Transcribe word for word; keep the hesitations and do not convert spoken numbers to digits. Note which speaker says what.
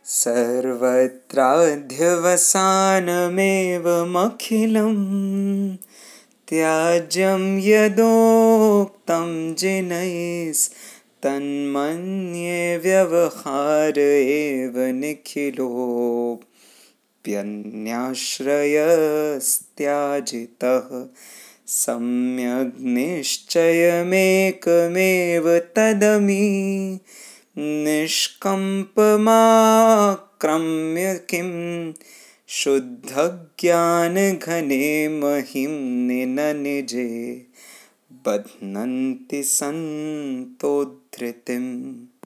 Speaker 1: सर्वत्राध्यवसानमेवमखिलं त्याज्यं यदोक्तं जिनैस्तन्मन्ये व्यवहार एव निखिलोऽप्यन्याश्रयस्त्याजितः सम्यग् निश्चयमेकमेव तदमी निष्कम्पमाक्रम्य किं शुद्धज्ञानघने महिम्नि न निजे बध्नन्ति सन्तोद्धृतिम्।